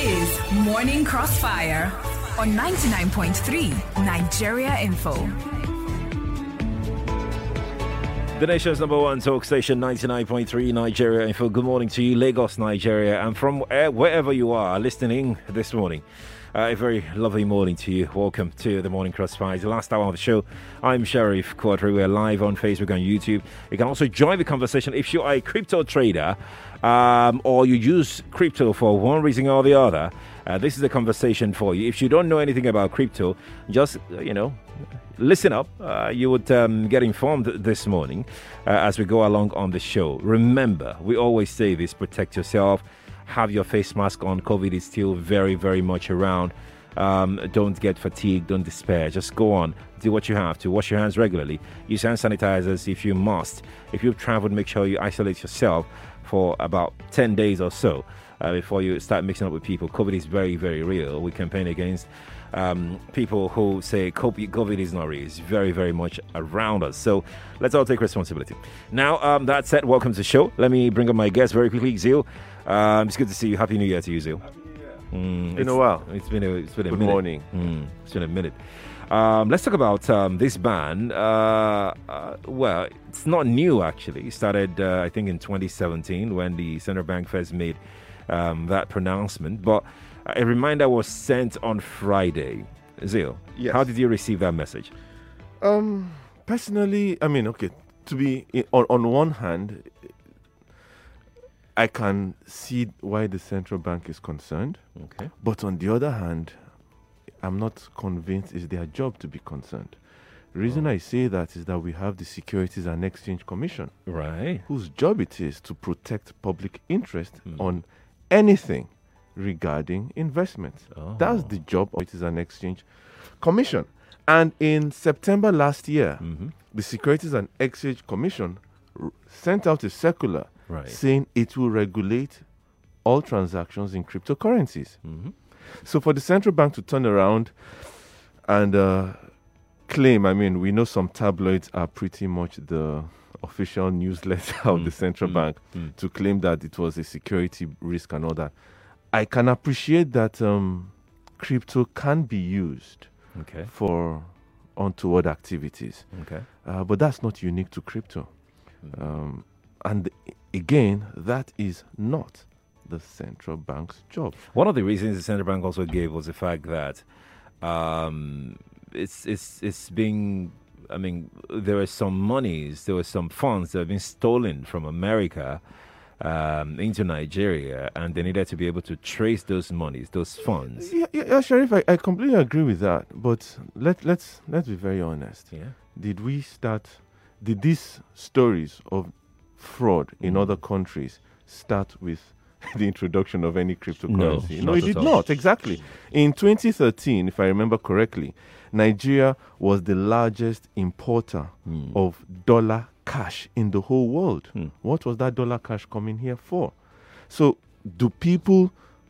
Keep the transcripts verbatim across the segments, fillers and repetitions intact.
is Morning Crossfire on ninety-nine point three Nigeria Info. The nation's number one talk station, ninety-nine point three Nigeria Info. Good morning to you, Lagos, Nigeria, and from wherever you are listening this morning. Uh, a very lovely morning to you. Welcome to the Morning Crossfire. The last hour of the show. I'm Sheriff Quadri. We're live on Facebook and YouTube. You can also join the conversation if you are a crypto trader um, or you use crypto for one reason or the other. Uh, this is a conversation for you. If you don't know anything about crypto, just, you know, listen up. Uh, you would um, get informed this morning uh, as we go along on the show. Remember, we always say this, protect yourself. Have your face mask on. COVID is still very, very much around. Um, don't get fatigued. Don't despair. Just go on. Do what you have to. Wash your hands regularly. Use hand sanitizers if you must. If you've traveled, make sure you isolate yourself for about ten days or so uh, before you start mixing up with people. COVID is very, very real. We campaign against um, people who say COVID is not real. It's very, very much around us. So let's all take responsibility. Now, um, that said, welcome to the show. Let me bring up my guest very quickly. Zeal. Um, it's good to see you. Happy New Year to you, Zeal. Happy New Year. Mm, it's been a while. It's been a, it's been a Good minute. morning. Mm, it's been a minute. Um, let's talk about um, this ban. Uh, uh, well, it's not new, actually. It started, uh, I think, in twenty seventeen when the central bank first made um, that pronouncement. But a reminder was sent on Friday. Zeal, Yes. how did you receive that message? Um, personally, I mean, okay, to be in, on on one hand, I can see why the central bank is concerned. Okay. But on the other hand, I'm not convinced it's their job to be concerned. The reason Oh. I say that is that we have the Securities and Exchange Commission, Right. whose job it is to protect public interest Hmm. on anything regarding investments. Oh. That's the job of the Securities and Exchange Commission. And in September last year, Mm-hmm. the Securities and Exchange Commission r- sent out a circular Right. saying it will regulate all transactions in cryptocurrencies. Mm-hmm. So for the central bank to turn around and uh, claim, I mean, we know some tabloids are pretty much the official newsletter of Mm, the central mm, bank mm. to claim that it was a security risk and all that. I can appreciate that um, crypto can be used Okay. for untoward activities, Okay. uh, but that's not unique to crypto. Mm. Um, and again, that is not the central bank's job. One of the reasons the central bank also gave was the fact that um, it's it's it's being. I mean, there were some monies, there were some funds that have been stolen from America um, into Nigeria, and they needed to be able to trace those monies, those funds. Yeah, yeah, yeah Sharif, I, I completely agree with that. But let let's let's be very honest. Yeah. Did we start? Did these stories of fraud in Mm. other countries start with the introduction of any cryptocurrency? No, no, not it at did all. not. Exactly. In twenty thirteen, if I remember correctly, Nigeria was the largest importer Mm. of dollar cash in the whole world. Hmm. What was that dollar cash coming here for? So, do people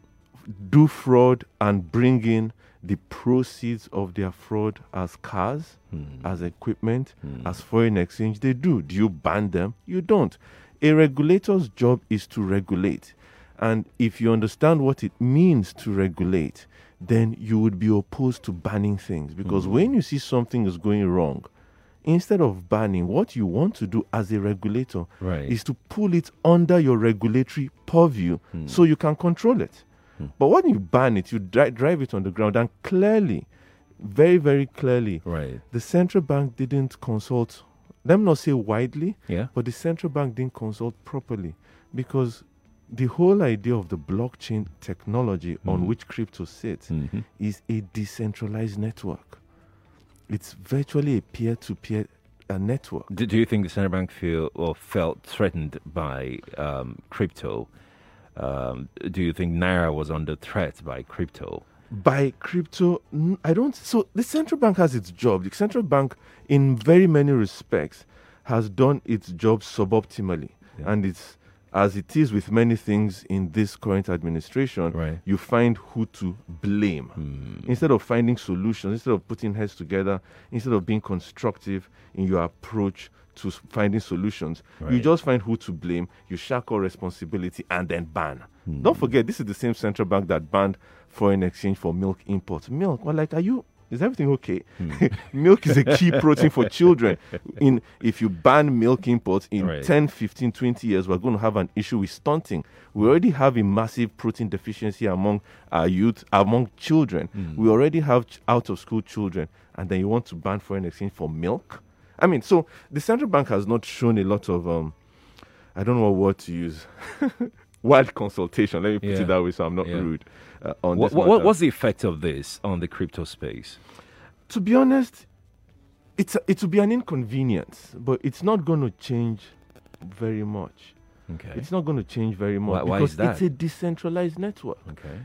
do fraud and bring in the proceeds of their fraud as cars, Hmm. as equipment, Hmm. as foreign exchange? They do. Do you ban them? You don't. A regulator's job is to regulate. And if you understand what it means to regulate, then you would be opposed to banning things. Because Mhm. when you see something is going wrong, instead of banning, what you want to do as a regulator Right. is to pull it under your regulatory purview Hmm. so you can control it. Hmm. But when you ban it, you dri- drive it on the ground, and clearly, very, very clearly, Right. the central bank didn't consult, let me not say widely, Yeah. but the central bank didn't consult properly, because the whole idea of the blockchain technology on Mhm. which crypto sits Mm-hmm. is a decentralized network. It's virtually a peer-to-peer uh, network. Do, do you think the central bank feel or felt threatened by um, crypto? Um, do you think Naira was under threat by crypto? By crypto, n- I don't. So the central bank has its job. The central bank, in very many respects, has done its job suboptimally, Yeah. and it's as it is with many things in this current administration, Right. you find who to blame. Hmm. Instead of finding solutions, instead of putting heads together, instead of being constructive in your approach to s- finding solutions, you Right. just find who to blame, you shackle responsibility, and then ban. Hmm. Don't forget, this is the same central bank that banned foreign exchange for milk imports. Milk, well, like, are you, is everything okay? Hmm. Milk is a key protein for children. In If you ban milk imports in Right. ten, fifteen, twenty years, we're going to have an issue with stunting. We already have a massive protein deficiency among our youth, among children. Hmm. We already have ch- out of school children, and then you want to ban foreign exchange for milk? I mean, so the central bank has not shown a lot of, um, I don't know what word to use, wild consultation. Let me put Yeah. it that way so I'm not Yeah. rude uh, on What, this what, matter. what's the effect of this on the crypto space? To be honest, it's a, it will be an inconvenience, but it's not going to change very much. Okay. It's not going to change very much Why- why because is that? it's a decentralized network. Okay.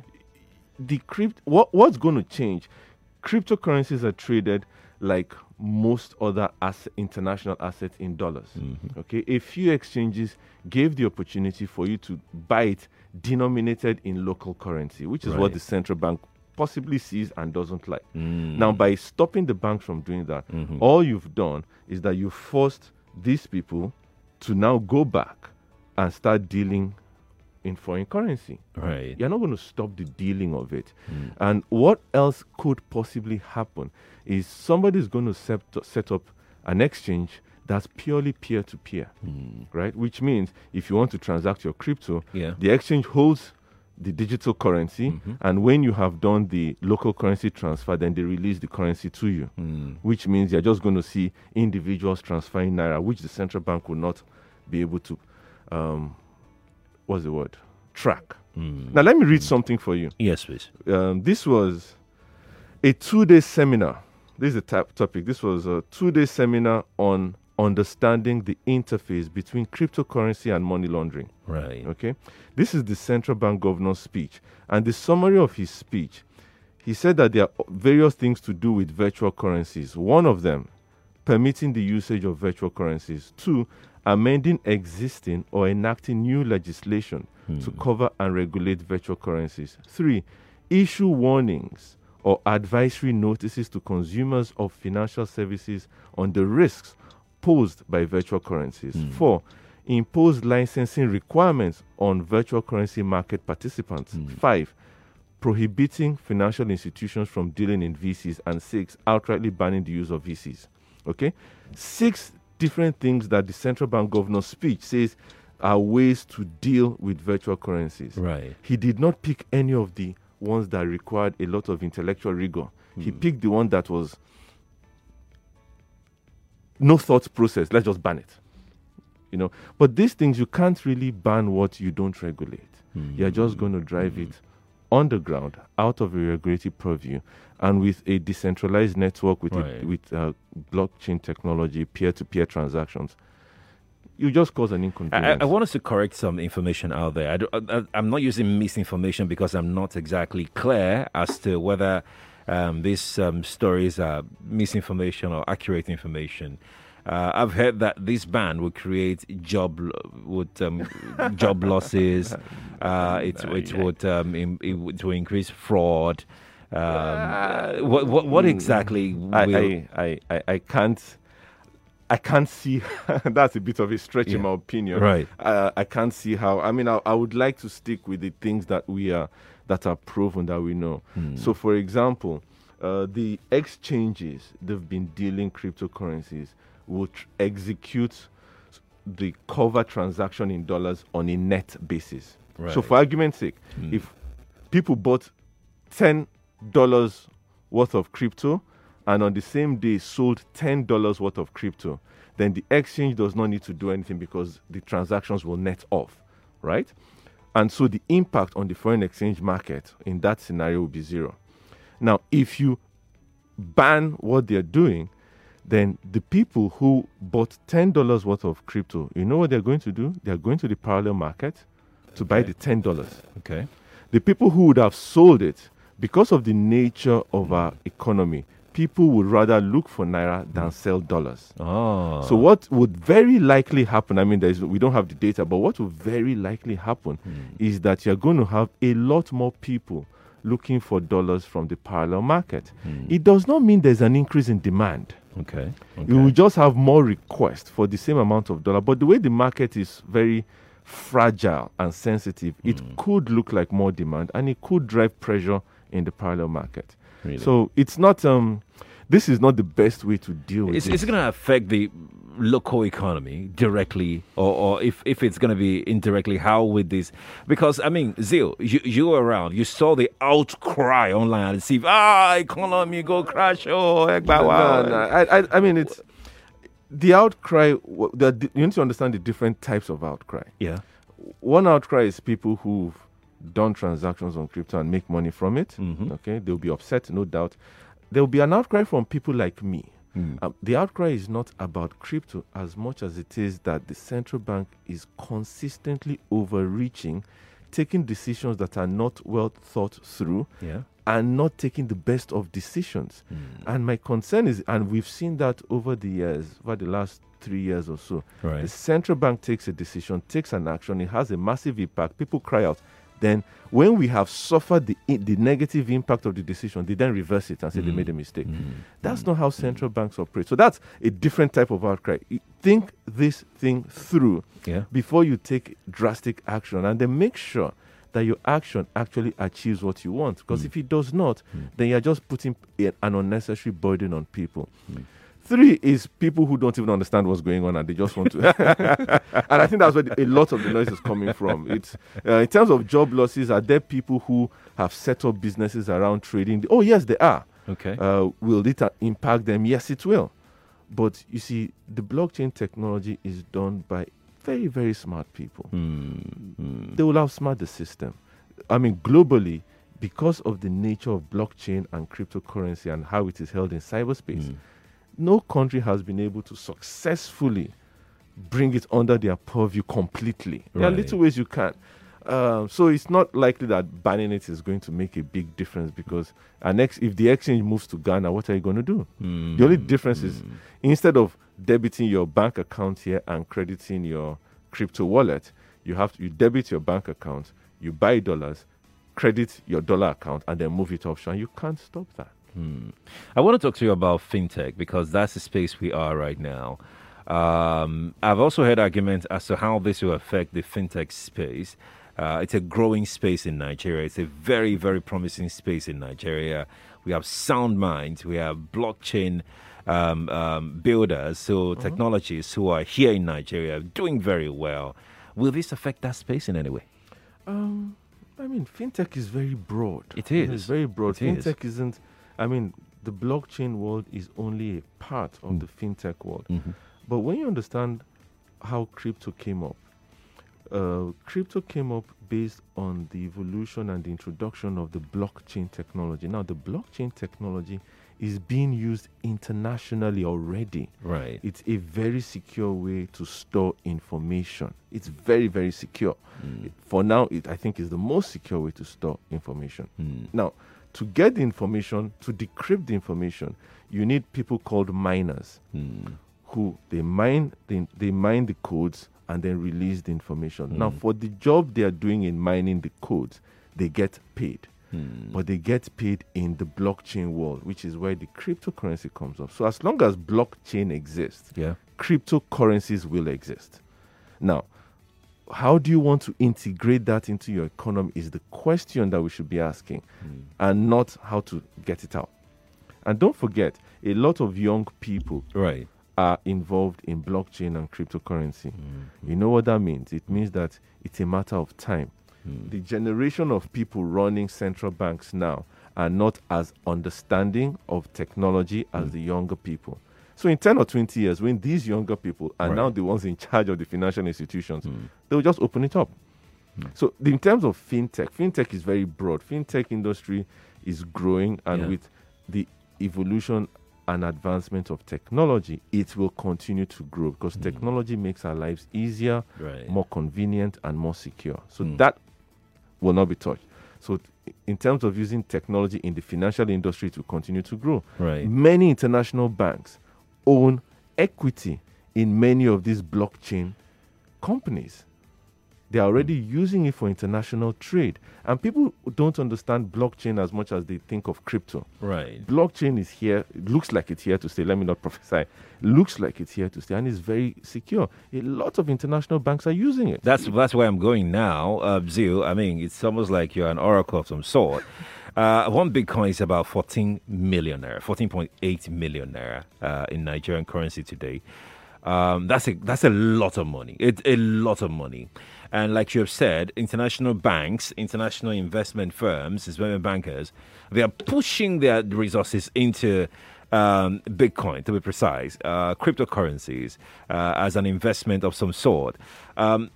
The crypt what what's going to change? Cryptocurrencies are traded like most other asset, international assets in dollars. Mm-hmm. Okay, a few exchanges gave the opportunity for you to buy it denominated in local currency, which is what Right. the central bank possibly sees and doesn't like. Mm. Now, by stopping the banks from doing that, Mhm. all you've done is that you forced these people to now go back and start dealing in foreign currency. Right. You're not going to stop the dealing of it. Mm. And what else could possibly happen is somebody is going to set, set up an exchange that's purely peer-to-peer, Mm. right? Which means if you want to transact your crypto, Yeah. the exchange holds the digital currency, Mhm. and when you have done the local currency transfer, then they release the currency to you, Mm. which means you're just going to see individuals transferring naira, which the central bank will not be able to, um, what's the word? Track. Mm. Now, let me read something for you. Yes, please. Um, this was a two-day seminar. This is the tap topic. This was a two-day seminar on understanding the interface between cryptocurrency and money laundering. Right. Okay, this is the central bank governor's speech, and the summary of his speech. He said that there are various things to do with virtual currencies. One of them, permitting the usage of virtual currencies. Two, amending existing or enacting new legislation to cover and regulate virtual currencies. Three, issue warnings or advisory notices to consumers of financial services on the risks posed by virtual currencies. Four, impose licensing requirements on virtual currency market participants. Five, prohibiting financial institutions from dealing in V Cs. And six, outrightly banning the use of V Cs. Okay? Six different things that the central bank governor's speech says are ways to deal with virtual currencies. Right. He did not pick any of the ones that required a lot of intellectual rigor. He picked the one that was no thought process. Let's just ban it. You know, but these things you can't really ban what you don't regulate. You're just going to drive it underground, out of a regulatory purview, and with a decentralized network with Right. a, with uh, blockchain technology, peer-to-peer transactions. You just cause an I, inconvenience. I want us to correct some information out there. I do, I, I'm not using misinformation because I'm not exactly clear as to whether um, these um, stories are misinformation or accurate information. Uh, I've heard that this ban will create job lo- would um, job losses. Uh, it it would um, im- it would to increase fraud. Um, what, what what exactly will? I, I, I, I, I can't. I can't see. That's a bit of a stretch in Yeah. my opinion. Right. Uh, I can't see how. I mean, I, I would like to stick with the things that we are that are proven that we know. So, for example, uh, the exchanges they've been dealing cryptocurrencies will tr- execute the cover transaction in dollars on a net basis. So, Right. for argument's sake, if people bought ten dollars worth of crypto and on the same day sold ten dollars worth of crypto, then the exchange does not need to do anything because the transactions will net off, right? And so the impact on the foreign exchange market in that scenario will be zero. Now, if you ban what they're doing, then the people who bought ten dollars worth of crypto, you know what they're going to do? They're going to the parallel market to buy the ten dollars. Okay. The people who would have sold it, because of the nature of our economy, people would rather look for naira than sell dollars. Oh. So what would very likely happen, I mean, there's, we don't have the data, but what would very likely happen Mm. is that you're going to have a lot more people looking for dollars from the parallel market. Mm. It does not mean there's an increase in demand. Okay. You will okay. just have more requests for the same amount of dollar. But the way the market is very fragile and sensitive, it Mm. could look like more demand, and it could drive pressure in the parallel market. Really? So it's not, um, this is not the best way to deal with It's, it. it's going to affect the local economy directly, or, or if, if it's going to be indirectly, how with this? Because, I mean, Zil, you, you were around. You saw the outcry online and see, ah, economy go crash. Oh, heck, No, wow. no, I, I, I mean, it's the outcry. w- The, you need to understand the different types of outcry. Yeah. One outcry is people who've done transactions on crypto and make money from it. Mhm. Okay, they'll be upset, no doubt. There will be an outcry from people like me. Mm. Um, the outcry is not about crypto as much as it is that the central bank is consistently overreaching, taking decisions that are not well thought through, Yeah. and not taking the best of decisions. Mm. And my concern is, and we've seen that over the years, over the last three years or so, Right. the central bank takes a decision, takes an action, it has a massive impact, people cry out. Then, when we have suffered the i- the negative impact of the decision, they then reverse it and say they Mm. made a mistake. Mm. That's not how central banks operate. So that's a different type of outcry. You think this thing through Yeah. before you take drastic action, and then make sure that your action actually achieves what you want. Because Mm. if it does not, Mm. then you're just putting a- an unnecessary burden on people. Mm. Three is people who don't even understand what's going on and they just want to. And I think that's where the, a lot of the noise is coming from. It's uh, in terms of job losses. Are there people who have set up businesses around trading? Oh yes, there are. Okay. Uh, will it uh, impact them? Yes, it will. But you see, the blockchain technology is done by very, very smart people. Mm. Mm. They will outsmart the system. I mean, globally, because of the nature of blockchain and cryptocurrency and how it is held in cyberspace, Mm. no country has been able to successfully bring it under their purview completely. There are Right. little ways you can. Um, so it's not likely that banning it is going to make a big difference because an ex- if the exchange moves to Ghana, what are you going to do? Mm. The only difference is Mm. instead of debiting your bank account here and crediting your crypto wallet, you have to, you debit your bank account, you buy dollars, credit your dollar account, and then move it offshore. And you can't stop that. Hmm. I want to talk to you about fintech because that's the space we are right now. Um, I've also heard arguments as to how this will affect the fintech space. Uh, it's a growing space in Nigeria. It's a very, very promising space in Nigeria. We have sound minds. We have blockchain um, um, builders, so technologists who are here in Nigeria doing very well. Will this affect that space in any way? Um, I mean, fintech is very broad. It is. It's very broad. It is. Fintech isn't. I mean, the blockchain world is only a part of Mm. the fintech world. Mm-hmm. But when you understand how crypto came up, uh, crypto came up based on the evolution and the introduction of the blockchain technology. Now, the blockchain technology is being used internationally already. Right. It's a very secure way to store information. It's very, very secure. Mm. It- For now, it I think is the most secure way to store information. Mm. Now, to get the information, to decrypt the information, you need people called miners Mm. who they mine they, they mine the codes and then release the information. Now, Mm. for the job they are doing in mining the codes, they get paid. Mm. But they get paid in the blockchain world, which is where the cryptocurrency comes up. So as long as blockchain exists, Yeah. cryptocurrencies will exist. Now, how do you want to integrate that into your economy is the question that we should be asking, Mm. and not how to get it out. And don't forget, a lot of young people Right. are involved in blockchain and cryptocurrency. Mm. You know what that means? It means that it's a matter of time. Mm. The generation of people running central banks now are not as understanding of technology as Mm. the younger people. So in ten or twenty years, when these younger people are Right. now the ones in charge of the financial institutions, Mm. they'll just open it up. Mm. So the- in terms of fintech, fintech is very broad. Fintech industry is growing, and Yeah. with the evolution and advancement of technology, it will continue to grow because Mm. technology makes our lives easier, Right. more convenient, and more secure. So Mm. that will not be touched. So in terms of using technology in the financial industry to continue to grow, Right. many international banks own equity in many of these blockchain companies. They are already using it for international trade. And people don't understand blockchain as much as they think of crypto. Right. Blockchain is here. It looks like it's here to stay. Let me not prophesy. Looks like it's here to stay, and it's very secure. A lot of international banks are using it. That's that's where I'm going now, uh, Zio. I mean, it's almost like you're an oracle of some sort. Uh, one Bitcoin is about fourteen million naira, fourteen point eight million naira uh, in Nigerian currency today. Um, that's a that's a lot of money. It's a lot of money. And like you have said, international banks, international investment firms, investment bankers, they are pushing their resources into um, Bitcoin, to be precise, uh, cryptocurrencies, uh, as an investment of some sort. Um,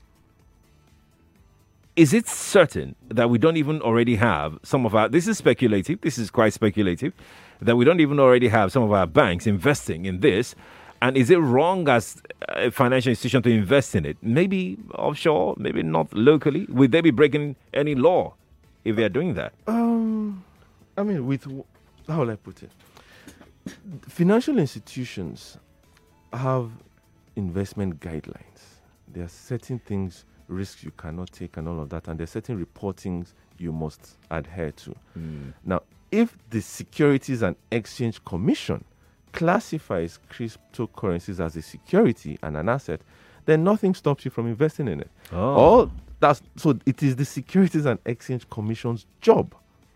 is it certain that we don't even already have some of our, this is speculative, this is quite speculative, that we don't even already have some of our banks investing in this? And is it wrong as a financial institution to invest in it? Maybe offshore, maybe not locally. Would they be breaking any law if they are doing that? Um, I mean, with, how will I put it? Financial institutions have investment guidelines. There are certain things, risks you cannot take and all of that, and there are certain reportings you must adhere to. Mm. Now, if the Securities and Exchange Commission classifies cryptocurrencies as a security and an asset, then nothing stops you from investing in it. Oh. All that's so it is the Securities and Exchange Commission's job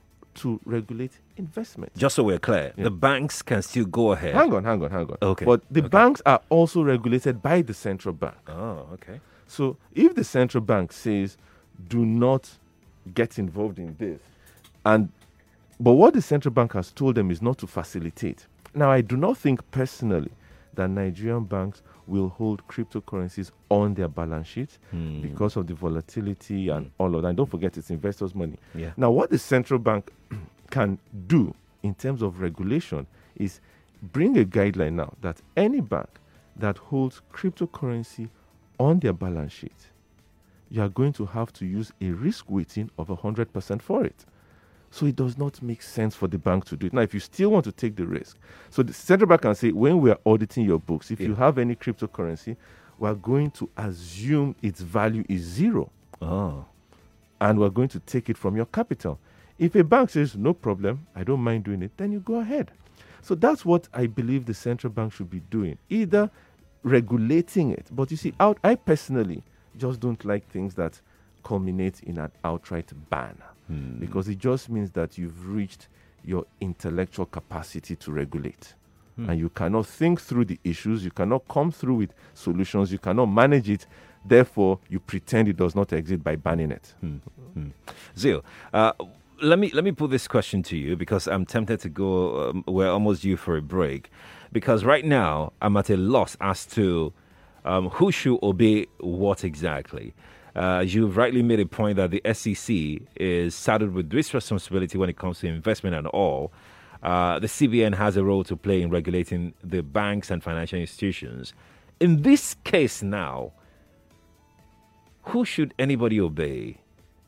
to regulate investment. Just so we're clear, Yeah. the banks can still go ahead. Hang on, hang on, hang on. Okay. But the Okay. banks are also regulated by the central bank. Oh, okay. So if the central bank says, do not get involved in this, and but what the central bank has told them is not to facilitate. Now, I do not think personally that Nigerian banks will hold cryptocurrencies on their balance sheet Hmm. because of the volatility and all of that. And don't forget, it's investors' money. Yeah. Now, what the central bank can do in terms of regulation is bring a guideline now that any bank that holds cryptocurrency on their balance sheet, you are going to have to use a risk weighting of one hundred percent for it. So it does not make sense for the bank to do it. Now, if you still want to take the risk, so the central bank can say, when we are auditing your books, if Yeah. you have any cryptocurrency, we are going to assume its value is zero, Oh. and we're going to take it from your capital. If a bank says, no problem, I don't mind doing it, then you go ahead. So that's what I believe the central bank should be doing, either regulating it. But you see, out, I personally just don't like things that culminate in an outright ban. Hmm. Because it just means that you've reached your intellectual capacity to regulate. Hmm. And you cannot think through the issues, you cannot come through with solutions, you cannot manage it. Therefore, you pretend it does not exist by banning it. Hmm. Hmm. Zio, uh, let me let me put this question to you because I'm tempted to go. Um, we're almost due for a break, because right now I'm at a loss as to um, who should obey what exactly. Uh, you've rightly made a point that the S E C is saddled with this responsibility when it comes to investment and all. Uh, the C B N has a role to play in regulating the banks and financial institutions. In this case now, who should anybody obey?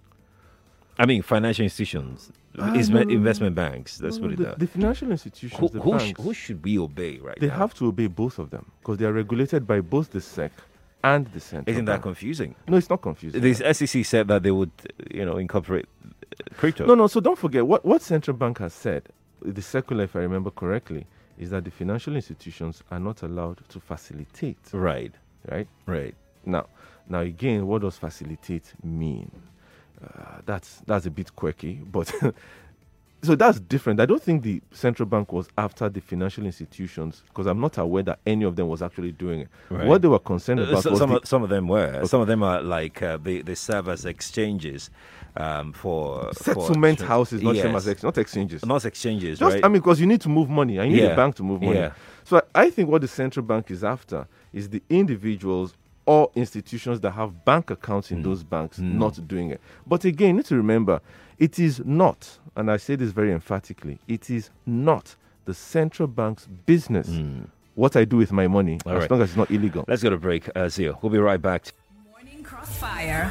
I mean, financial institutions, Ah, is- no, no, no. investment banks. Let's No, put it the, that. the financial institutions, Who, the who, sh- banks, who should we obey right they now? have to obey both of them because they are regulated by both the S E C and the central Isn't that bank. confusing? No, it's not confusing. The S E C said that they would, you know, incorporate uh, crypto. No, no, so don't forget what, what central bank has said, the circular, if I remember correctly, is that the financial institutions are not allowed to facilitate, Right, right? right. Now, now again, what does facilitate mean? Uh, that's that's a bit quirky, but so that's different. I don't think the central bank was after the financial institutions because I'm not aware that any of them was actually doing it. Right. What they were concerned Uh, about so- was some, the, of, some of them were. Some of them are like uh, they, they serve as exchanges um, for settlement for, houses, not same Yes. as ex- not exchanges. Not exchanges, Just right? I mean, because you need to move money, and you need Yeah. a bank to move money. Yeah. So I, I think what the central bank is after is the individuals or institutions that have bank accounts in Mm. those banks Mm. not doing it. But again, you need to remember, it is not, and I say this very emphatically, it is not the central bank's business Mm. what I do with my money, All as right. long as it's not illegal. Let's go to break, uh, Zio. We'll be right back. Morning Crossfire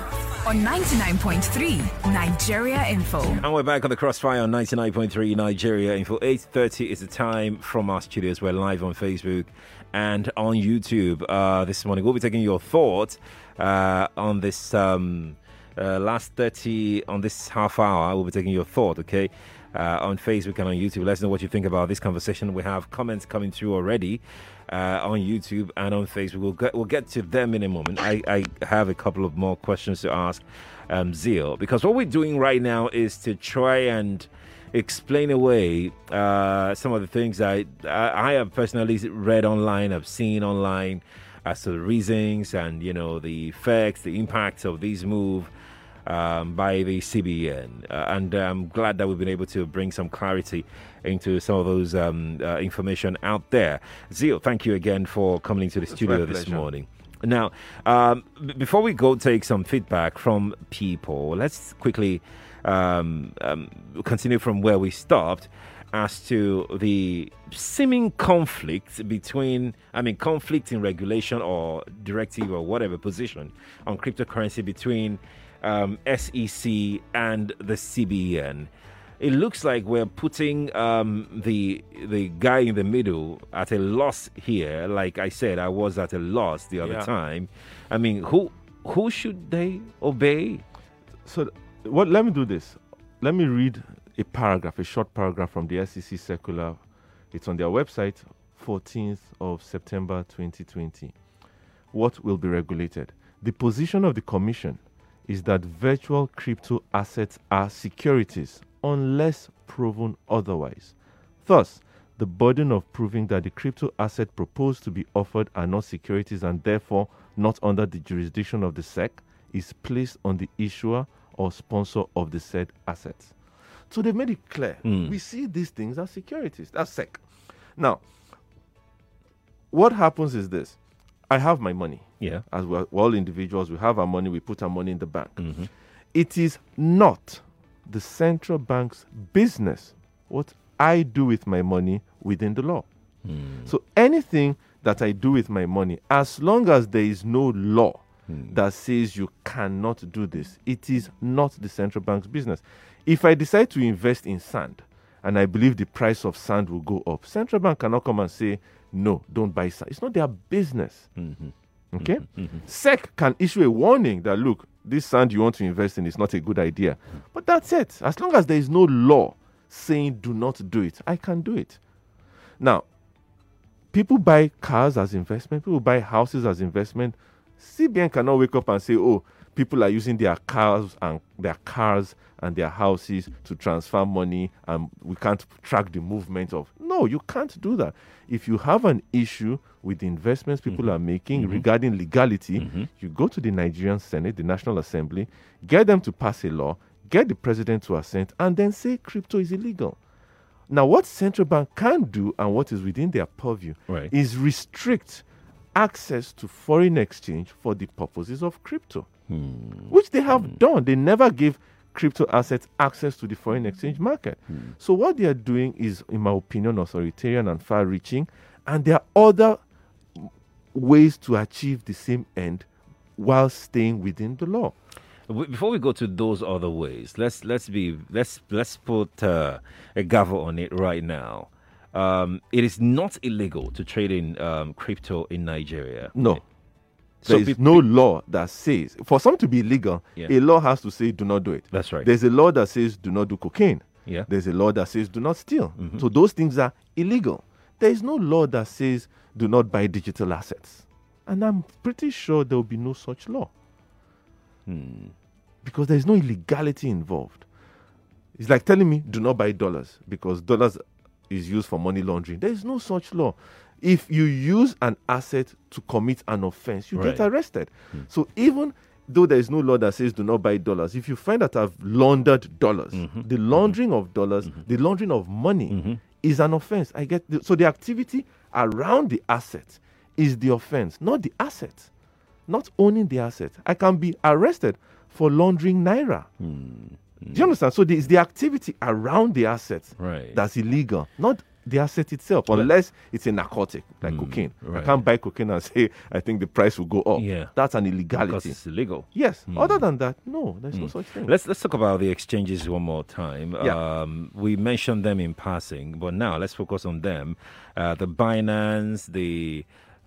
on ninety-nine point three Nigeria Info. And we're back on the Crossfire on ninety-nine point three Nigeria Info. eight thirty is the time from our studios. We're live on Facebook and on YouTube uh, this morning. We'll be taking your thoughts uh, on this um, uh, last thirty, on this half hour. We'll be taking your thought, okay, uh, on Facebook and on YouTube. Let us know what you think about this conversation. We have comments coming through already uh, on YouTube and on Facebook. We'll get, we'll get to them in a moment. I, I have a couple of more questions to ask um, Zeal, because what we're doing right now is to try and explain away uh, some of the things that I, I have personally read online, I've seen online, as to the reasons and, you know, the effects, the impacts of this move um, by the C B N. Uh, and I'm glad that we've been able to bring some clarity into some of those um, uh, information out there. Zeal, thank you again for coming into the It's studio my this pleasure. morning. Now, um, b- before we go take some feedback from people, let's quickly um, um, continue from where we stopped as to the seeming conflict between, I mean, conflict in regulation or directive or whatever position on cryptocurrency between um, S E C and the C B N. It looks like we're putting um, the the guy in the middle at a loss here. Like I said, I was at a loss the other Yeah. time. I mean, who who should they obey? So, what? Let me do this. Let me read a paragraph, a short paragraph from the S E C circular. It's on their website, fourteenth of September twenty twenty. What will be regulated? The position of the Commission is that virtual crypto assets are securities unless proven otherwise. Thus, the burden of proving that the crypto asset proposed to be offered are not securities and therefore not under the jurisdiction of the S E C is placed on the issuer or sponsor of the said assets. So they made it clear. Mm. We see these things as securities. That's S E C. Now, what happens is this. I have my money. Yeah. As we're, we're all individuals, we have our money, we put our money in the bank. Mm-hmm. It is not the central bank's business what I do with my money within the law. Mm. So anything that I do with my money, as long as there is no law Mm. that says you cannot do this, it is not the central bank's business. If I decide to invest in sand and I believe the price of sand will go up, central bank cannot come and say, no, don't buy sand. It's not their business. Mm-hmm. Okay? Mm-hmm. S E C can issue a warning that, look, this sand you want to invest in is not a good idea. But that's it. As long as there is no law saying do not do it, I can do it. Now, people buy cars as investment. People buy houses as investment. C B N cannot wake up and say, oh, people are using their cars and their cars and their houses to transfer money and we can't track the movement of. No, you can't do that. If you have an issue with the investments people Mm-hmm. are making Mm-hmm. regarding legality, Mm-hmm. you go to the Nigerian Senate, the National Assembly, get them to pass a law, get the president to assent, and then say crypto is illegal. Now, what central bank can do and what is within their purview Right. is restrict access to foreign exchange for the purposes of crypto, Mm. which they have done. They never gave crypto assets access to the foreign exchange market. Mm. So what they are doing is, in my opinion, authoritarian and far-reaching, and there are other ways to achieve the same end while staying within the law. W- Before we go to those other ways, let's let's be let's let's put uh, a gavel on it right now. Um, it is not illegal to trade in um, crypto in Nigeria. No. So There is peop- no law that says, for something to be illegal, Yeah. a law has to say do not do it. That's right. There's a law that says do not do cocaine. Yeah. There's a law that says do not steal. Mhm. So those things are illegal. There is no law that says do not buy digital assets. And I'm pretty sure there will be no such law Hmm. because there is no illegality involved. It's like telling me do not buy dollars because dollars is used for money laundering. There is no such law. If you use an asset to commit an offense, you get Right. arrested. So even though there is no law that says do not buy dollars, if you find that I've laundered dollars, Mhm. the laundering of dollars, the laundering of money Mhm. is an offense. I get the, so the activity around the asset is the offense, not the asset, not owning the asset. I can be arrested for laundering naira. Hmm. Do you understand? So the, it's the activity around the asset Right. that's illegal, not the asset itself, unless it's a narcotic like mm, cocaine. Right. I can't buy cocaine and say I think the price will go up. Yeah, that's an illegality. Because it's illegal. Yes. Mm. Other than that, no, there's mm. no such thing. Let's let's talk about the exchanges one more time. Yeah. Um, we mentioned them in passing, but now let's focus on them. Uh, the Binance, the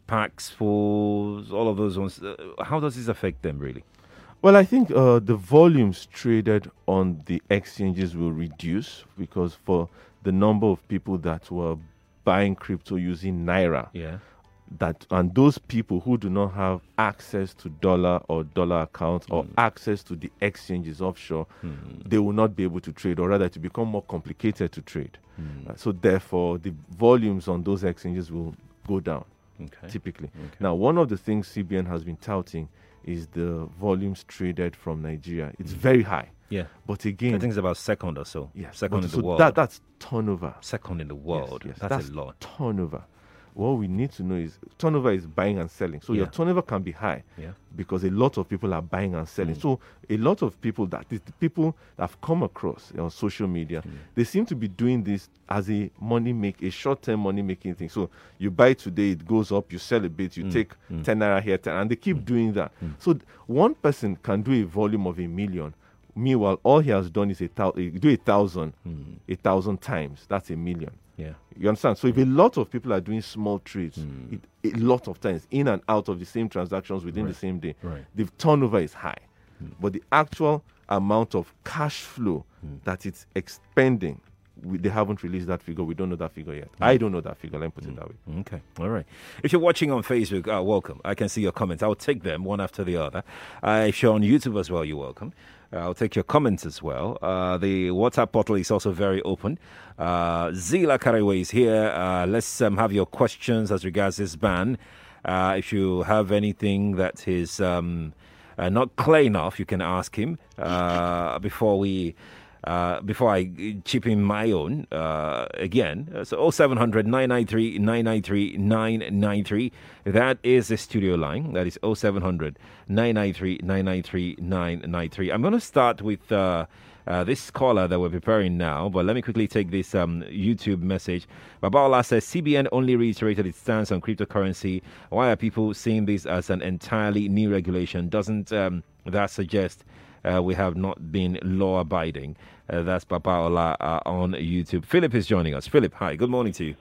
Paxful, all of those ones. Uh, how does this affect them really? Well, I think uh, the volumes traded on the exchanges will reduce because for the number of people that were buying crypto using Naira, yeah, that and those people who do not have access to dollar or dollar accounts mm. or access to the exchanges offshore, mm. they will not be able to trade, or rather to become more complicated to trade. Mm. Uh, so therefore, the volumes on those exchanges will go down, okay. typically. Okay. Now, one of the things C B N has been touting is the volumes traded from Nigeria. It's mm. very high. Yeah. But again, I think it's about second or so. Yeah. Second in so the world. That, that's turnover. Second in the world. Yes, yes. That's, that's a lot. Turnover. What we need to know is turnover is buying and selling. So yeah. your turnover can be high yeah. because a lot of people are buying and selling. Mm. So a lot of people that the people that have come across on social media, mm. they seem to be doing this as a money make a short-term money making thing. So you buy today, it goes up, you sell a bit, you mm. take mm. ten naira here, ten, and they keep mm. doing that. Mm. So one person can do a volume of a million. Meanwhile, all he has done is a thou- do a thousand, mm. a thousand times. That's a million. Yeah, you understand. So if a lot of people are doing small trades, mm. it, a lot of times in and out of the same transactions within right. the same day, right. the turnover is high, mm. but the actual amount of cash flow mm. that it's expending, we, they haven't released that figure. We don't know that figure yet. Mm. I don't know that figure. Let me put mm. it that way. Okay, all right. If you're watching on Facebook, uh, welcome. I can see your comments. I'll take them one after the other. Uh, if you're on YouTube as well, you're welcome. Uh, I'll take your comments as well. Uh, the WhatsApp portal is also very open. Uh, Zila Karewe is here. Uh, let's um, have your questions as regards this ban. Uh, if you have anything that is um, uh, not clear enough, you can ask him uh, before we... Uh, before I chip in my own, uh, again, uh, so oh seven hundred, nine nine three, nine nine three, nine nine three. That is the studio line. That is oh seven hundred, nine nine three, nine nine three, nine nine three. I'm going to start with uh, uh, this caller that we're preparing now, but let me quickly take this um, YouTube message. Babaola says, C B N only reiterated its stance on cryptocurrency. Why are people seeing this as an entirely new regulation? Doesn't um, that suggest Uh, we have not been law-abiding? Uh, that's Papaola uh, on YouTube. Philip is joining us. Philip, hi. Good morning to you.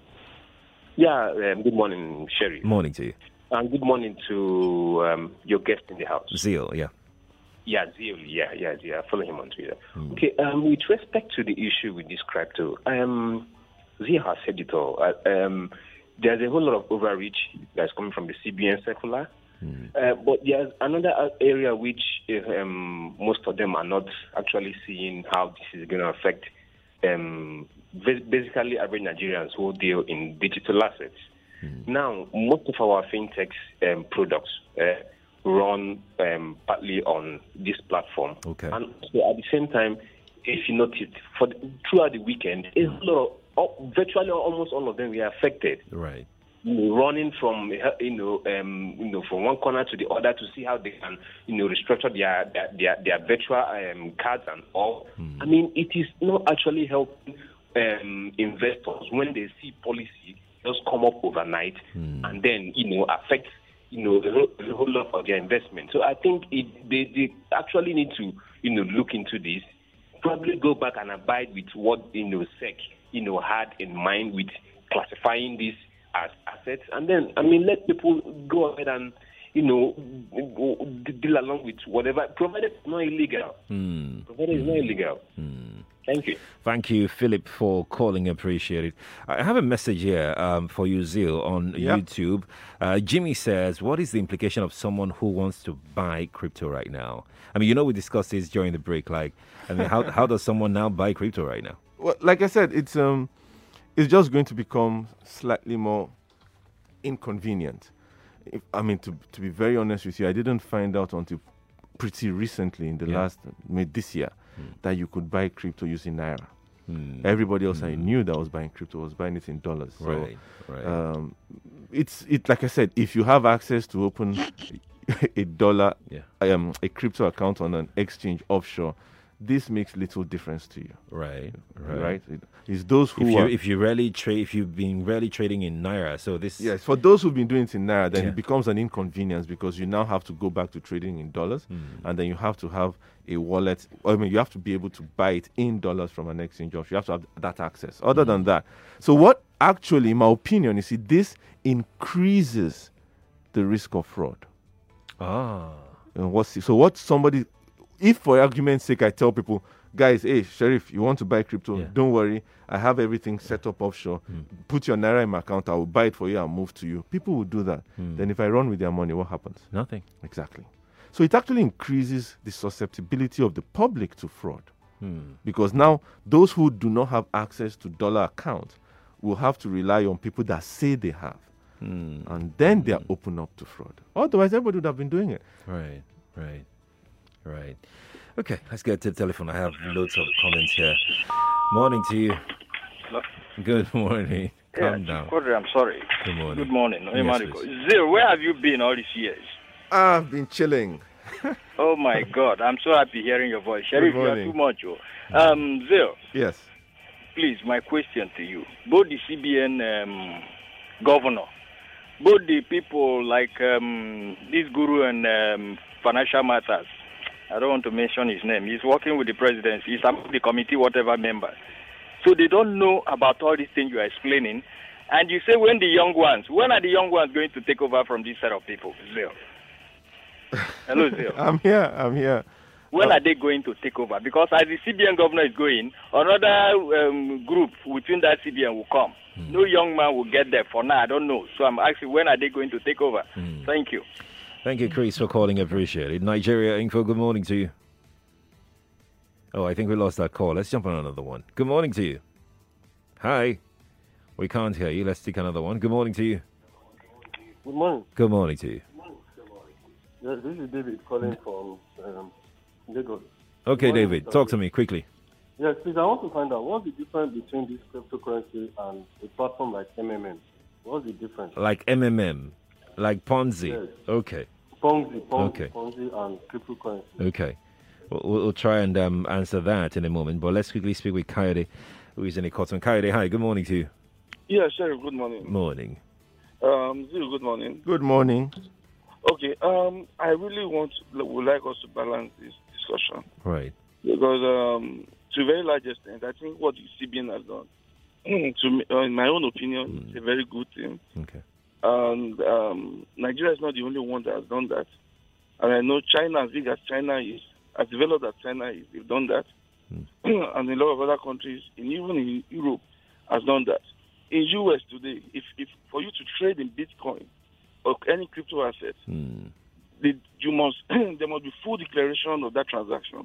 Yeah, um, good morning, Sherry. Morning to you. And good morning to um, your guest in the house. Zeal, yeah. Yeah, Zeal, yeah, yeah, yeah. Follow him on Twitter. Mm. Okay, um, with respect to the issue with this crypto, um, Zeal has said it all. Uh, um, there's a whole lot of overreach that's coming from the C B N circular. Mm. Uh, but there's another area which um, most of them are not actually seeing how this is going to affect um, basically average Nigerians who deal in digital assets. Mm. Now, most of our fintech um, products uh, run um, partly on this platform. Okay. And so at the same time, if you notice, for the, throughout the weekend, mm. a lot of, virtually almost all of them were affected. Right. You know, running from you know um, you know from one corner to the other to see how they can you know restructure their their their, their virtual um, cards and all. Mm. I mean, it is not actually helping um, investors when they see policy just come up overnight mm. and then you know affect you know the whole, the whole lot of their investment. So I think it, they they actually need to you know look into this, probably go back and abide with what you know S E C you know had in mind with classifying this as assets, and then I mean let people go ahead and you know deal along with whatever, provided it's not illegal. Mm. Provided it's mm. not illegal. Mm. Thank you. Thank you, Philip, for calling. Appreciate it. I have a message here um, for you, Zeal, on yep. YouTube. Uh, Jimmy says, what is the implication of someone who wants to buy crypto right now? I mean, you know, we discussed this during the break. Like, I mean, how how does someone now buy crypto right now? Well, like I said, it's um. It's just going to become slightly more inconvenient. If, I mean, to to be very honest with you, I didn't find out until pretty recently in the yeah. last, maybe this year, mm. that you could buy crypto using Naira. Mm. Everybody else mm. I knew that was buying crypto was buying it in dollars. So, right, right. Um, it's it like I said, if you have access to open a dollar, yeah. um, a crypto account on an exchange offshore, this makes little difference to you. Right, right. Right? It- It's those who If you are. if you rarely trade, if you've been rarely trading in naira, so this Yes, for those who've been doing it in naira, then Yeah. it becomes an inconvenience because you now have to go back to trading in dollars, and then you have to have a wallet. I mean, you have to be able to buy it in dollars from an exchange office. You have to have that access. Other than that, so what actually, in my opinion, you see, this increases the risk of fraud. ah And what's so what somebody, if for argument's sake, I tell people, guys, hey, Sheriff, you want to buy crypto? Yeah. Don't worry, I have everything set up offshore. Put your naira in my account. I will buy it for you and move to you. People will do that. Then if I run with their money, what happens? nothing. Exactly. So it actually increases the susceptibility of the public to fraud. Because now those who do not have access to dollar accounts will have to rely on people that say they have. And then they are open up to fraud. Otherwise, everybody would have been doing it. Right, right, right. Okay, let's get to the telephone. I have loads of comments here. Morning to you. Good morning. Calm down. Kodri, I'm sorry. Good morning. Good morning. Yes, Mariko. please. Zero, where have you been all these years? I've been chilling. Oh my God, I'm so happy hearing your voice. Sheriff, you are morning. too much. Oh. Um, Zero, Yes. please, my question to you. Both the C B N um, governor, both the people like um, this guru and um, financial matters, I don't want to mention his name. He's working with the presidency. He's among the committee, whatever member. So they don't know about all these things you are explaining. And you say when the young ones, when are the young ones going to take over from this set of people? Zero. Hello, Zero. I'm here. I'm here. When Uh, are they going to take over? Because as the C B N governor is going, another um, group within that C B N will come. No young man will get there for now. I don't know. So I'm asking, when are they going to take over? Thank you. Thank you, Chris, for calling. Appreciate it. Nigeria Info, good morning to you. Oh, I think we lost that call. Let's jump on another one. Good morning to you. Hi. We can't hear you. Let's take another one. Good morning to you. Good morning. Good morning to you. Yes, this is David calling from um, Lagos. Okay, Good morning, David, Mister talk to me quickly. Yes, please, I want to find out what's the difference between this cryptocurrency and a platform like M M M? What's the difference? Like M M M, like Ponzi. Yes. Okay, Ponzi, Ponzi, Okay. Ponzi and cryptocurrency. okay. We'll, we'll try and um, answer that in a moment, but let's quickly speak with Coyote, who is in a cotton. Coyote, hi, good morning to you. Yeah, Sheriff, good morning. Morning. Um, Zero, good morning. Good morning. Okay, um, I really want, would like us to balance this discussion Right. because um, to a very large extent, I think what the C B N has done, to me, uh, in my own opinion, it's a very good thing. Okay. And um, Nigeria is not the only one that has done that. And I know China, as big as China is, as developed as China is, they've done that. And a lot of other countries, and even in Europe, has done that. In U S today, if, if for you to trade in Bitcoin or any crypto asset, Mm. the, you must there must be full declaration of that transaction.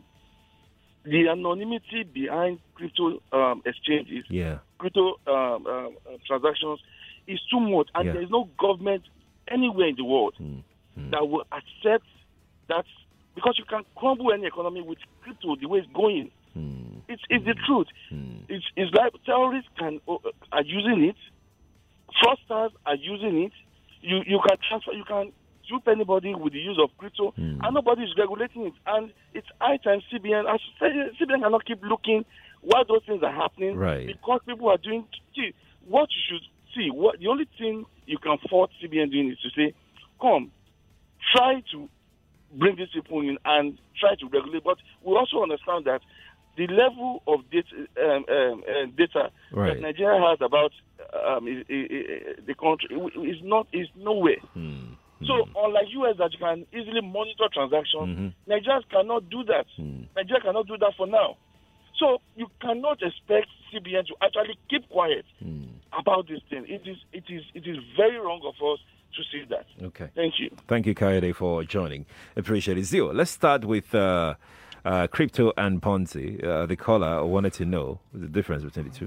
The anonymity behind crypto um, exchanges, Yeah. crypto um, um, uh, transactions, is too much, and Yeah. there is no government anywhere in the world Mm. Mm. that will accept that, because you can crumble any economy with crypto the way it's going. Mm. It's, it's the truth. Mm. It's, it's like terrorists can uh, are using it, fraudsters are using it. You you can transfer, you can dupe anybody with the use of crypto, Mm. and nobody is regulating it. And it's high time C B N, as C B N cannot keep looking while those things are happening, Right. because people are doing. See, what you should see, what the only thing you can fault C B N doing is to say, come, try to bring these people in and try to regulate. But we also understand that the level of data, um, um, uh, data Right. that Nigeria has about um, i- i- i- the country is not is nowhere. Mm. So unlike U S that you can easily monitor transactions, Nigerians cannot do that. Mm. Nigeria cannot do that for now. So you cannot expect C B N to actually keep quiet Mm. about this thing. It is it is it is very wrong of us to see that. Okay. Thank you. Thank you, Coyote, for joining. Appreciate it. Zio, let's start with uh, uh, crypto and Ponzi. Uh, the caller wanted to know the difference between the two.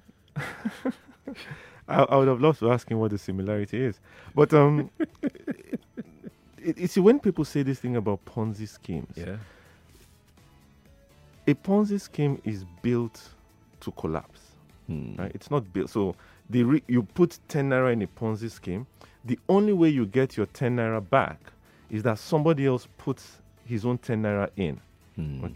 I, I would have loved to ask him what the similarity is. But um, it, you see, when people say this thing about Ponzi schemes, Yeah. a Ponzi scheme is built to collapse. Hmm. Right? It's not built. So the re- you put ten naira in a Ponzi scheme. The only way you get your ten naira back is that somebody else puts his own ten naira in. Hmm. Okay,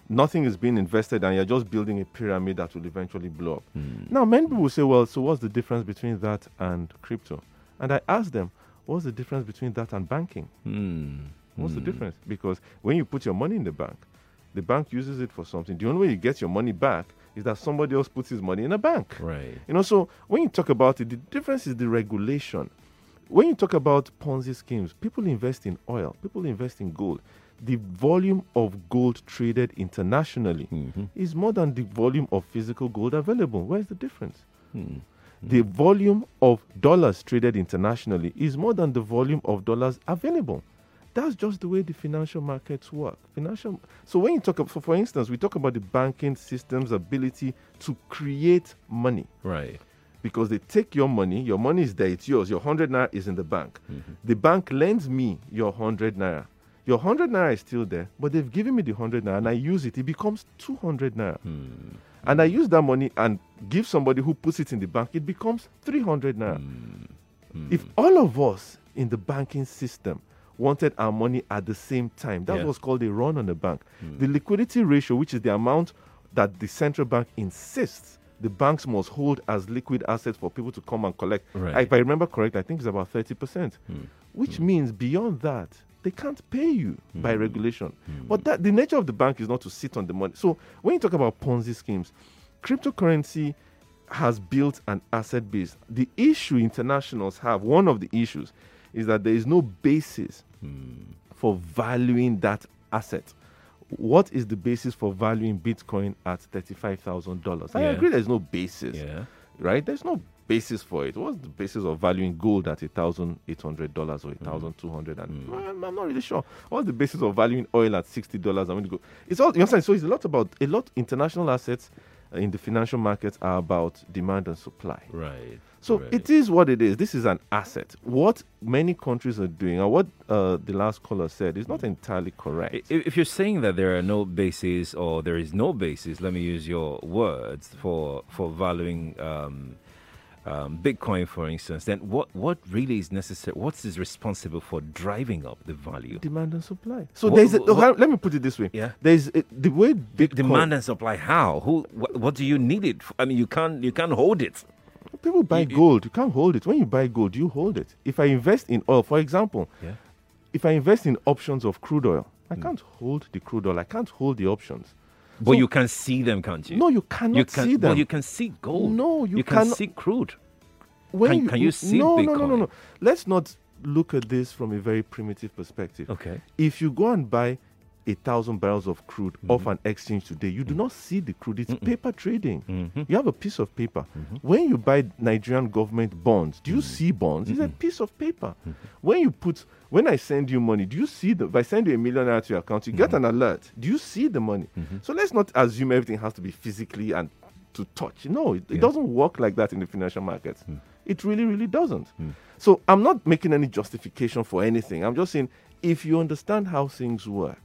nothing is being invested and you're just building a pyramid that will eventually blow up. Mm. Now, many people will say, well, so what's the difference between that and crypto? And I ask them, what's the difference between that and banking? Mm. What's mm. the difference? Because when you put your money in the bank, the bank uses it for something. The only way you get your money back is that somebody else puts his money in a bank. Right. You know, so when you talk about it, the difference is the regulation. When you talk about Ponzi schemes, people invest in oil, people invest in gold. The volume of gold traded internationally mm-hmm. is more than the volume of physical gold available. Where's the difference? Mm-hmm. The volume of dollars traded internationally is more than the volume of dollars available. That's just the way the financial markets work. Financial. So when you talk about, for, for instance, we talk about the banking system's ability to create money. Right. Because they take your money, your money is there, it's yours. Your one hundred naira is in the bank. Mm-hmm. The bank lends me your one hundred naira. Your one hundred naira is still there, but they've given me the one hundred naira and I use it. It becomes two hundred naira. Mm. And I use that money and give somebody who puts it in the bank, it becomes three hundred naira. Mm. Mm. If all of us in the banking system wanted our money at the same time, that's yeah. what's called a run on the bank. Mm. The liquidity ratio, which is the amount that the central bank insists the banks must hold as liquid assets for people to come and collect. Right. If I remember correctly, I think it's about thirty percent, mm. which mm. means beyond that, they can't pay you mm. by regulation. Mm. But that the nature of the bank is not to sit on the money. So when you talk about Ponzi schemes, cryptocurrency has built an asset base. The issue internationals have, one of the issues, is that there is no basis mm. for valuing that asset. What is the basis for valuing Bitcoin at thirty-five thousand dollars? I yeah. agree there's no basis, yeah. right? There's no basis for it. What's the basis of valuing gold at one thousand eight hundred dollars or one thousand two hundred dollars? Mm. And mm. I'm not really sure. What's the basis of valuing oil at sixty dollars? I'm going to go. It's all, you understand? So it's a lot about, a lot international assets in the financial markets are about demand and supply. Right. So right. it is what it is. This is an asset. What many countries are doing, and what uh, the last caller said, is not entirely correct. If, if you're saying that there are no basis, or there is no basis, let me use your words, for for valuing um, um, Bitcoin, for instance, then what, what really is necessary? What is responsible for driving up the value? Demand and supply. So what, there's a, what, let me put it this way. Yeah. There's a, the way Bitcoin, demand and supply. How? Who? What, what do you need it for? I mean, you can't you can't hold it. People buy you, gold. You can't hold it. When you buy gold, you hold it. If I invest in oil, for example, yeah. if I invest in options of crude oil, I mm. can't hold the crude oil. I can't hold the options. But so, you can see them, can't you? No, you cannot you can, see them. Well, you can see gold. No, you, you cannot. can see crude. When can, you, can you see no, Bitcoin? No, no, no, no. Let's not look at this from a very primitive perspective. Okay. If you go and buy a thousand barrels of crude mm-hmm. off an exchange today, you do not see the crude. It's Mm-mm. paper trading. Mm-hmm. You have a piece of paper. Mm-hmm. When you buy Nigerian government bonds, do you mm-hmm. see bonds? Mm-hmm. It's a piece of paper. Mm-hmm. When you put, when I send you money, do you see the? If I send you a million naira to your account, you mm-hmm. get an alert. Do you see the money? Mm-hmm. So let's not assume everything has to be physically and to touch. No, it, yeah. it doesn't work like that in the financial markets. Mm. It really, really doesn't. Mm. So I'm not making any justification for anything. I'm just saying, if you understand how things work,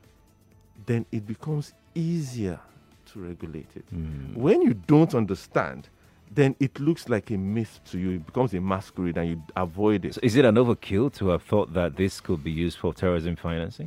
then it becomes easier to regulate it. Mm. When you don't understand, then it looks like a myth to you. It becomes a masquerade and you avoid it. So is it an overkill to have thought that this could be used for terrorism financing?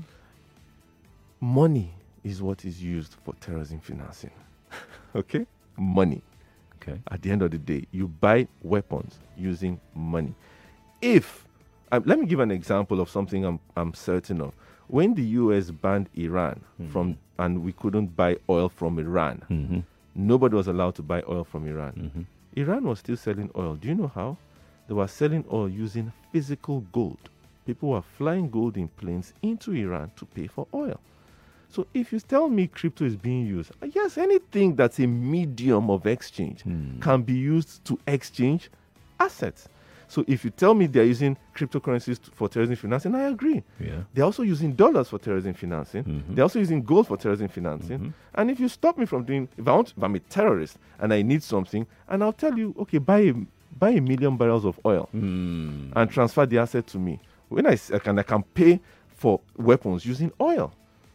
Money is what is used for terrorism financing. Okay? Money. Okay. At the end of the day, you buy weapons using money. If, um, let me give an example of something I'm, I'm certain of. When the U S banned Iran mm-hmm. from, and we couldn't buy oil from Iran, mm-hmm. nobody was allowed to buy oil from Iran. Mm-hmm. Iran was still selling oil. Do you know how? They were selling oil using physical gold. People were flying gold in planes into Iran to pay for oil. So if you tell me crypto is being used, yes, anything that's a medium of exchange mm. can be used to exchange assets. So if you tell me they're using cryptocurrencies for terrorism financing, I agree. Yeah. They're also using dollars for terrorism financing. Mm-hmm. They're also using gold for terrorism financing. Mm-hmm. And if you stop me from doing, if I want, if I'm a terrorist and I need something, and I'll tell you, okay, buy a, buy a million barrels of oil mm. and transfer the asset to me. When I, I can, I can pay for weapons using oil.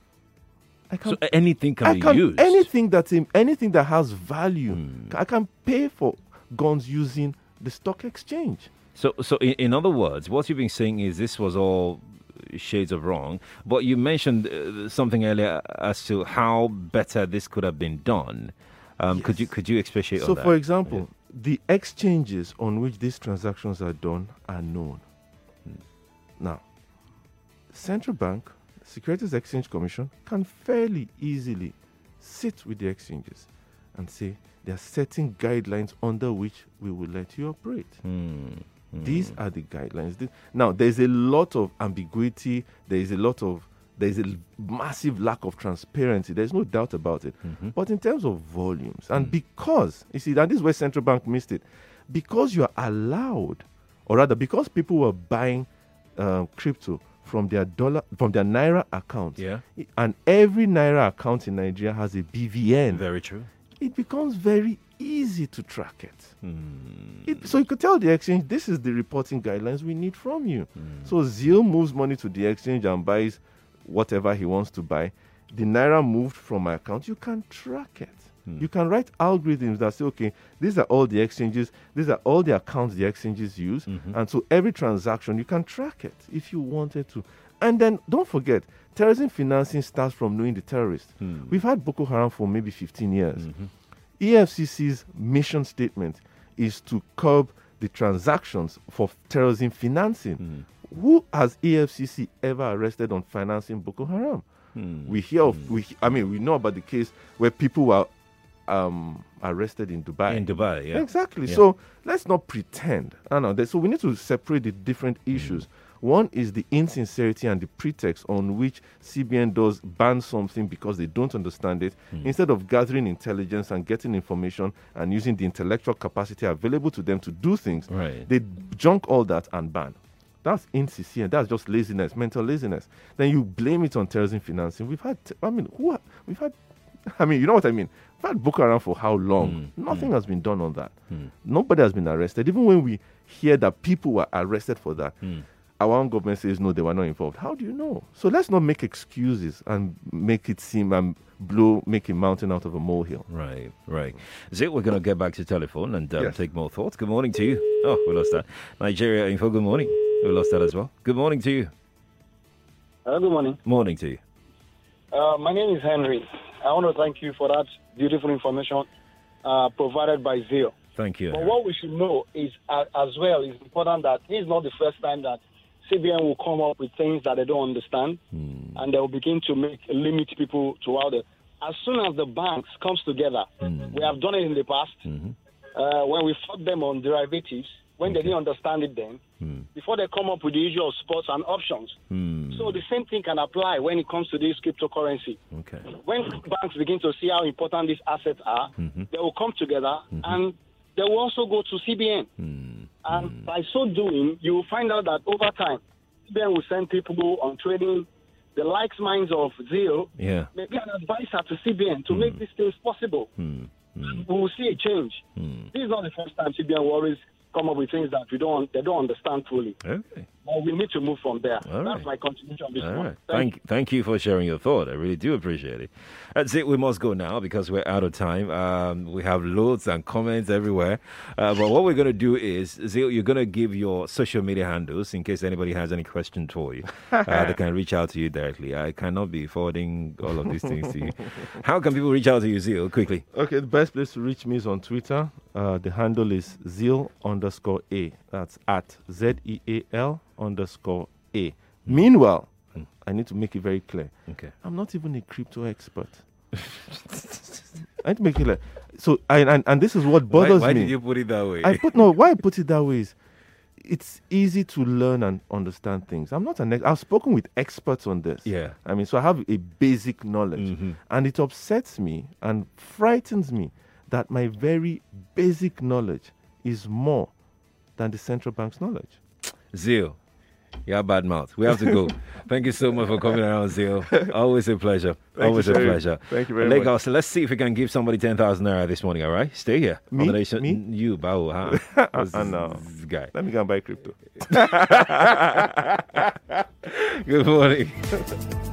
I can, so anything can I be can, used. Anything that's in, anything that has value, mm. I can pay for guns using the stock exchange. So, so in, in other words, what you've been saying is this was all shades of wrong. But you mentioned uh, something earlier as to how better this could have been done. Um, yes. Could you could you expatiate so on that? So, for example, yeah. the exchanges on which these transactions are done are known. Hmm. Now, Central Bank, Securities Exchange Commission can fairly easily sit with the exchanges and say there are certain guidelines under which we will let you operate. Hmm. These are the guidelines. Now, there's a lot of ambiguity. There is a lot of, there is a massive lack of transparency. There's no doubt about it. Mm-hmm. But in terms of volumes, and mm. because, you see, and this is where Central Bank missed it, because you are allowed, or rather, because people were buying um, crypto from their dollar, from their Naira account, yeah. and every Naira account in Nigeria has a B V N. Very true. It becomes very easy to track it. Mm. it. So you could tell the exchange, this is the reporting guidelines we need from you. Mm. So Zeal moves money to the exchange and buys whatever he wants to buy. The Naira moved from my account. You can track it. Mm. You can write algorithms that say, okay, these are all the exchanges, these are all the accounts the exchanges use. Mm-hmm. And so every transaction, you can track it if you wanted to. And then don't forget, terrorism financing starts from knowing the terrorist. Mm. We've had Boko Haram for maybe fifteen years. Mm-hmm. E F C C's mission statement is to curb the transactions for terrorism financing. Mm. Who has E F C C ever arrested on financing Boko Haram? Mm. We hear of, mm. we, I mean, we know about the case where people were um, arrested in Dubai. In Dubai, yeah. Exactly. Yeah. So let's not pretend. I know that. So we need to separate the different issues. Mm. One is the insincerity and the pretext on which C B N does ban something because they don't understand it. Mm. Instead of gathering intelligence and getting information and using the intellectual capacity available to them to do things, right. they junk all that and ban. That's insincere. That's just laziness, mental laziness. Then you blame it on terrorism financing. We've had, I mean, who? We've had, I mean, you know what I mean? We've had Boko Haram for how long? Mm. Nothing mm. has been done on that. Mm. Nobody has been arrested. Even when we hear that people were arrested for that, mm. our own government says, no, they were not involved. How do you know? So let's not make excuses and make it seem and blow, make a mountain out of a molehill. Right, right. So we're going to get back to telephone and um, Yes. take more thoughts. Good morning to you. Oh, we lost that. Nigeria Info, good morning. We lost that as well. Good morning to you. Uh, good morning. Morning to you. Uh, my name is Henry. I want to thank you for that beautiful information uh, provided by Zeal. Thank you. But what we should know is, uh, as well, is important that this is not the first time that C B N will come up with things that they don't understand, mm. and they will begin to make limit people to how they. As soon as the banks comes together, mm. we have done it in the past mm-hmm. uh, when we fought them on derivatives when okay. they didn't understand it then. Mm. Before they come up with the issue of sports and options. Mm. So the same thing can apply when it comes to this cryptocurrency. Okay. When banks begin to see how important these assets are, mm-hmm. they will come together mm-hmm. and they will also go to C B N. Mm. And mm. by so doing, you will find out that over time, C B N will send people on trading the likes minds of Zeal, yeah. maybe an advisor to C B N to mm. make these things possible. Mm. Mm. We will see a change. Mm. This is not the first time C B N will always come up with things that we don't, they don't understand fully. Okay. But we need to move from there. All That's right. my contribution this All morning. right. Thank, Thank, thank you for sharing your thought. I really do appreciate it. That's it. We must go now because we're out of time. Um, we have loads and comments everywhere. Uh, but what we're going to do is, Zeal, you're going to give your social media handles in case anybody has any question for you. Uh, they can reach out to you directly. I cannot be forwarding all of these things to you. How can people reach out to you, Zeal, quickly? Okay, the best place to reach me is on Twitter. Uh, the handle is Zeal underscore A. That's at Z E A L underscore A. Mm. Meanwhile, mm. I need to make it very clear. Okay. I'm not even a crypto expert. I need to make it clear. So, I, and, and this is what bothers why, why me. Why did you put it that way? I put, no, why I put it that way is it's easy to learn and understand things. I'm not an ex- I've spoken with experts on this. Yeah. I mean, so I have a basic knowledge. Mm-hmm. And it upsets me and frightens me that my very basic knowledge is more than the central bank's knowledge. Zeal, you're a bad mouth. We have to go. Thank you so much for coming around, Zeal. Always a pleasure. Thank Always you, a Sherry. pleasure. Thank you very Lagos, much. so let's see if we can give somebody ten thousand naira this morning, all right? Stay here. Me? On the nation. Me? You, Bao, huh? I know. This guy. Let me go and buy crypto. Good morning.